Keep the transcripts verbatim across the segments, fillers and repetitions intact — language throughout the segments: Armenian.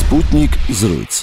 Sputnik զրույց։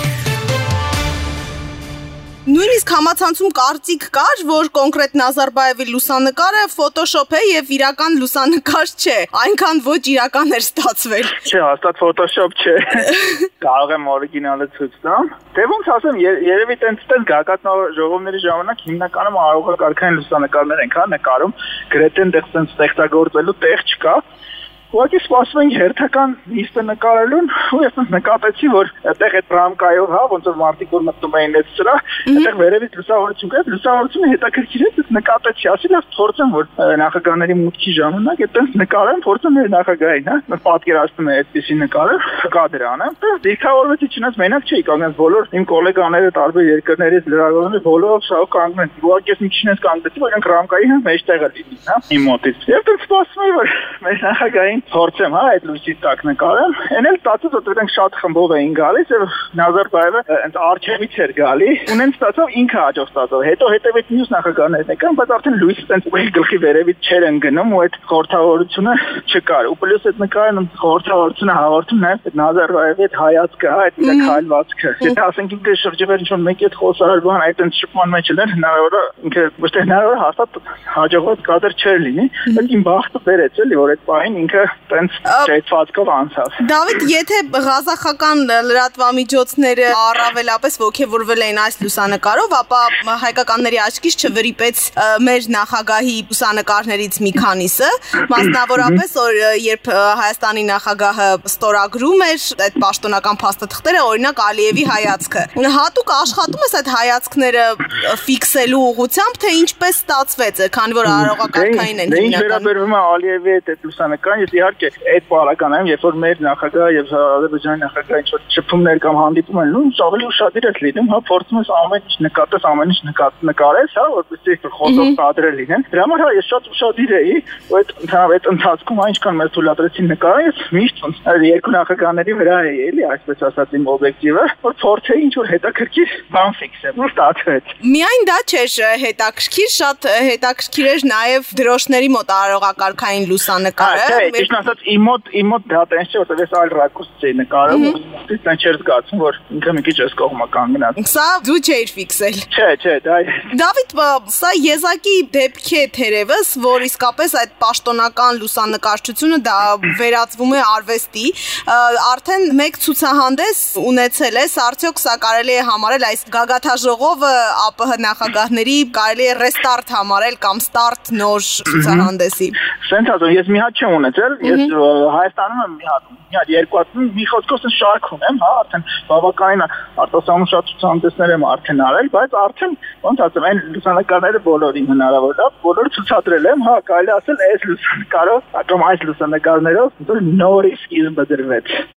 Նույնիսկ համացանցում կարծիք կար, որ կոնկրետ Նազարբաևի լուսանկարը ֆոտոշոփ է եւ իրական լուսանկար չէ, այնքան ոչ իրական էր ստացվել։ Չէ, հաստատ ֆոտոշոփ չէ։ Կարող եմ օրիգինալը ցույց տամ։ Դե ոնց ասեմ, երևի տենց տենց գագաթնաժողովների ժամանակ հիմնականում արողակարգային լուսանկարներ ենք հա նկարում, գրեթե այնտեղ տենց ստեղծագործելու տեղ չկա։ Ուղղակի սպասում ենք հերթական նիստը նկարելուն, ու ես նկատեցի, որ այդտեղ այդ պրամկայով, հա, ոնց որ մարդիկ որ մտնում էին այդ սրա, այդտեղ վերևից լուսավորություն կա, լուսավորությունը հետաքրքիր է, ես նկատեցի, ասի լավ փորձեմ, որ նախագահների մուտքի ժամանակ այդտենց նկարեմ, փորձեմ մեր նախագահային, հա, պատկերացնում է այդպիսի նկարը, կա դրանը։ Դիրքավորվեցի, չնայած մենակ չէի կանգնած, բոլոր իմ գոլեգաները տարբեր երկրներից լրագրողները բոլորով շահ կանգնեն։ Ուղղակի ես մի քիչ ես կանգնեցի, որ իրենք պրամկայի մեջտեղը լինի, հա, իմ մոտից։ Եվ դեռ սպասում եմ, որ մեր նախագահային փորձեմ, հա, այդ լույսի տակ նկարեմ։ Էն էլ ստացած որ դրանք շատ խմբով էին գալիս եւ Նազարբաևը այնց արչեվից էր գալի։ Ունեն ստացավ ինքը հաջող ստացավ։ Հետո հետևից մյուս նախագահներն եկան, բայց արդեն լույսը այնց ուղիղ գլխի վերևից չեր ընկնում ու այդ խորհրդավորությունը չկար։ Ու պլյուս այդ նկարն խորհրդավորությունը հաղորդում նաեւ այդ Նազարբաևի այդ հայացքը, հա, այդ իր քայլվածքը։ Եթե ասենք ինքը շրջվեր ինչ-որ մեկի այդ խոսարար բան այդ այնց շփման մեջ էր, հնարավոր է ինքը ոչ թե հնարավոր հաստատ հաջողված կադր չէր լինի, բայց իմ բախտը բերեց էլի որ այդ պահին ինքը տենց ճեյթվածքով անցավ։ Դավիթ, եթե ղազախական լրատվամիջոցները առավելապես ոգևորվել էին այս լուսանկարով, ապա հայկականների աչքից չվրիպեց մեր նախագահի լուսանկարներից մի քանիսը, մասնավորապես երբ Հայաստանի նախագահը ստորագրում էր այդ պաշտոնական փաստաթղթերը, օրինակ Ալիևի հայացքը։ Հատուկ աշխատում ես այդ հայացքները ֆիքսելու ուղղությամբ, թե ինչպես ստացվեց, քանի որ արարողակարգային են հիմնականում։ Ինչ վերաբերվում է Ալիևի այդ լուսանկարին, ես իհարկե այդ պարականայում, երբ որ մեր նախագահը եւ Ադրբեջանի նախագահը ինչ որ շփումներ կամ հանդիպում են լինում, ավելի ուշադիր ես լինում, հա, փորձում ես ամեն ինչ նկատես, ամեն ինչ նկարես, հա, որպեսզի խոսող կադրեր լինեն։ Դրա համար հա ես շատ ուշադիր էի, ու այդ ընդհանրապես ընթացքում այնքան մեծ թույլատրեցին նկարել, ես միշտ ոնց երկու նախագահների վրա էի, էլի, այսպես ասած իմ օբյեկտիվը, որ փորձեի ինչ որ հետաքրքիր բան ֆիքսել, ու ստացվեց։ Միայն դա չէր հետաքրքիր, շատ հետաքրքիր էր նաեւ դրոշների մոտ արարողակարգային լուսանկարը։ Ճիշտ ասած, իմ մոտ իմ մոտ դա տենց չէ, որտեղ ես այլ ռակուրսից էի նկարում, ու չէր զգացում, որ ինքը մի քիչ էս կողմը կանգնած։ Սա դու չէիր ֆիքսել։ Չէ, չէ, դա Դավիթ, սա եզակի դեպք է թերևս, որ իսկապես այդ պաշտոնական լուսանկարչությունը դա վերածվում է արվեստի, արդեն մեկ ցուցահանդես ունեցել ես, արդյոք սա կարելի է համարել այս գագաթաժողովը ԱՊՀ նախագահների կարելի է ռեստարտ համարել կամ ստարտ նոր ցուցահանդեսի։ Սենց ասում, ես մի հատ չեմ ունեցել, ես Հայաստանում եմ մի հատ, մի հատ երկու հատ, մի խոսքով շարք ունեմ, հա, արդեն բավականին արտասահմանում շատ ցուցահանդեսներ եմ արդեն արել, բայց արդեն ոնց ասեմ, այն լուսանկարները բոլորին հնարավոր է, բոլորը ցուցադրել եմ, հա, կարելի ասել այս լուսանկարով, կամ այս լուսանկարներով նորից սկիզբը դրվեց։